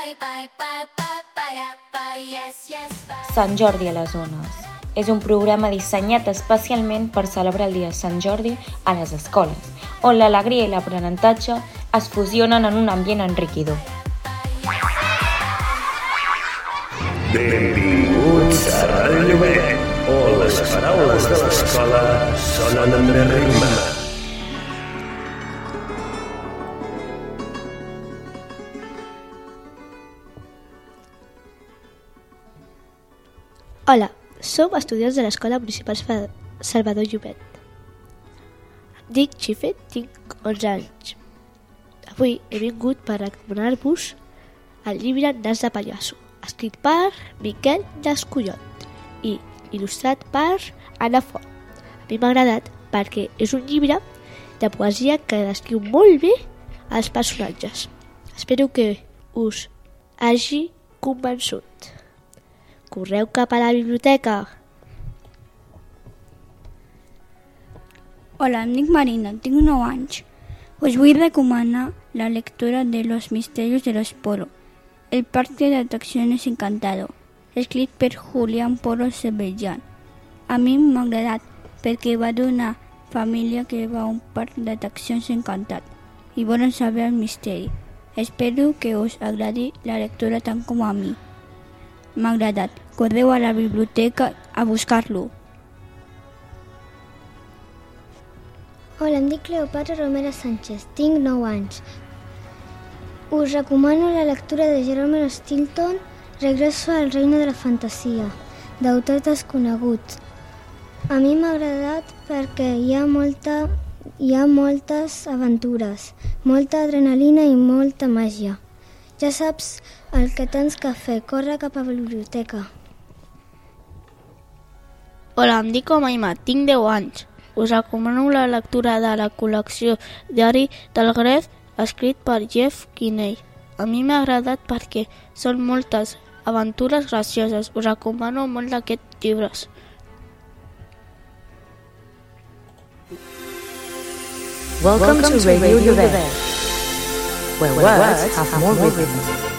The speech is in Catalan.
Sant Jordi a les Ones és un programa dissenyat especialment per celebrar el dia de Sant Jordi a les escoles, on l'alegria i l'aprenentatge es fusionen en un ambient enriquidor. Benvinguts a Ràdio Llobregat, on les paraules de l'escola sonen amb més ritme. Hola, som estudiants de l'Escola Municipal Salvador Llobet. Em dic Xifre, tinc 11 anys. Avui he vingut per recomanar-vos el llibre Nas de Pallasso, escrit per Miquel Descollot i il·lustrat per Anna Font. A mi m'ha agradat perquè és un llibre de poesia que descriu molt bé els personatges. Espero que us hagi convençut. Correu cap a la biblioteca. Hola, em dic Marina, tinc 9 anys. Us vull recomanar la lectura de Los misterios de los Polo, el parque de atracciones encantado, escrit per Julián Polo Sebellan. A mi m'ha agradat perquè va d'una família que va a un parc d'atraccions encantat i volen saber el misteri. Espero que us agradi la lectura tant com a mi. M'ha agradat. Correu a la biblioteca a buscar-lo. Hola, em dic Cleopatra Romero Sánchez, tinc 9 anys. Us recomano la lectura de Jerome Stilton, Regreso al reino de la fantasia, d'autor desconegut. A mi m'ha agradat perquè hi ha moltes aventures, molta adrenalina i molta màgia. Ja saps el que tens que fer, corre cap a la biblioteca. Hola, em dic Omaima, tinc 10 anys. Us recomano la lectura de la col·lecció Diari del Gref, escrit per Jeff Kinney. A mi m'ha agradat perquè són moltes aventures gracioses. Us recomano molt d'aquests llibres. Welcome to Radio Llobet, where words have more rhythm.